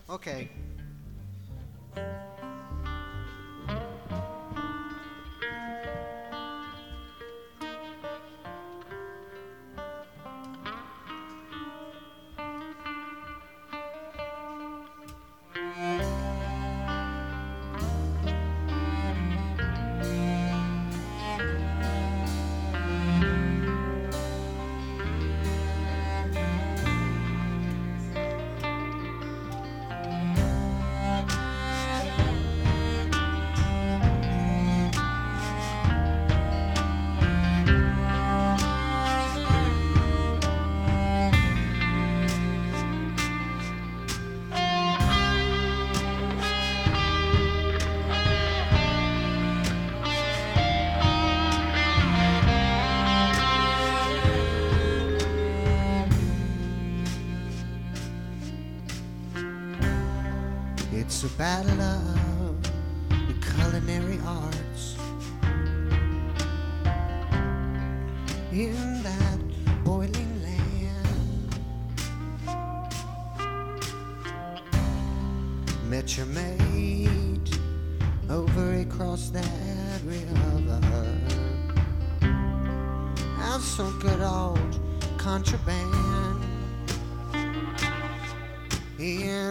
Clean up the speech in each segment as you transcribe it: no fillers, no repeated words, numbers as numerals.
Okay. It's a battle of the culinary arts in that boiling land. Met your mate over across that river. That's some good old contraband. In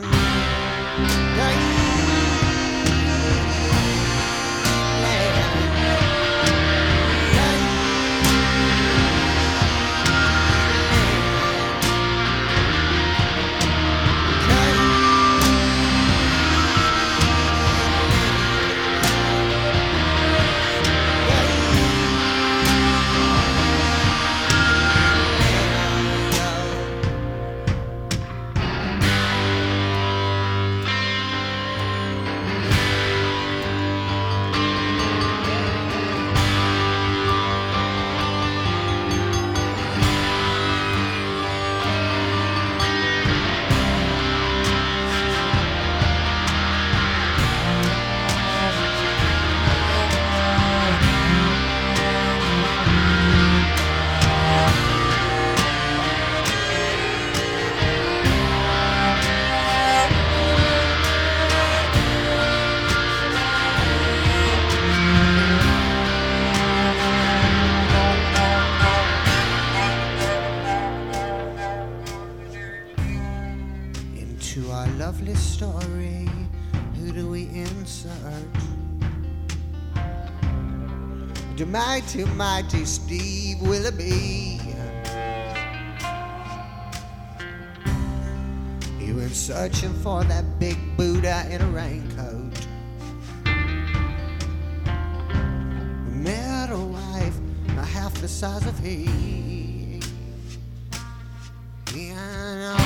into our lovely story, who do we insert? The mighty, mighty Steve Willoughby. He went searching for that big Buddha in a raincoat. Met a wife half the size of he. Yeah,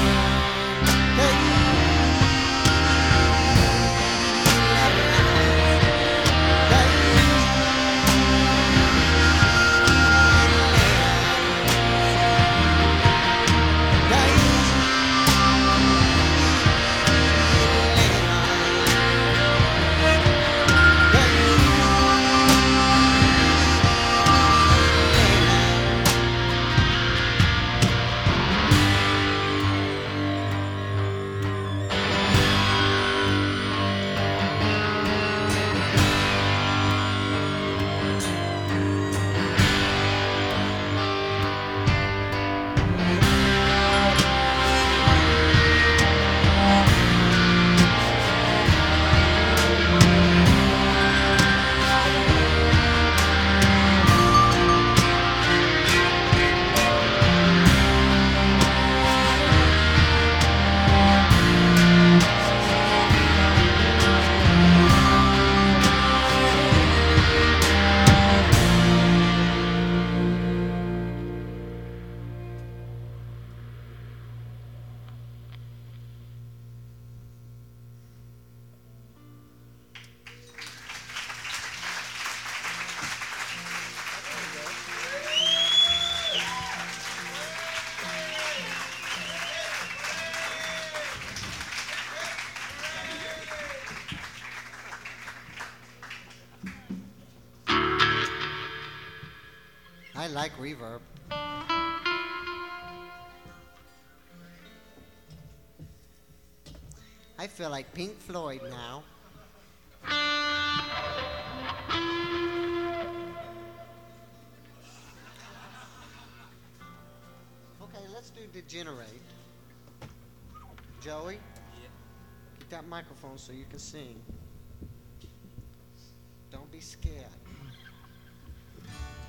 I like reverb. I feel like Pink Floyd now. Okay, let's do Degenerate. Joey, get that microphone so you can sing. Don't be scared.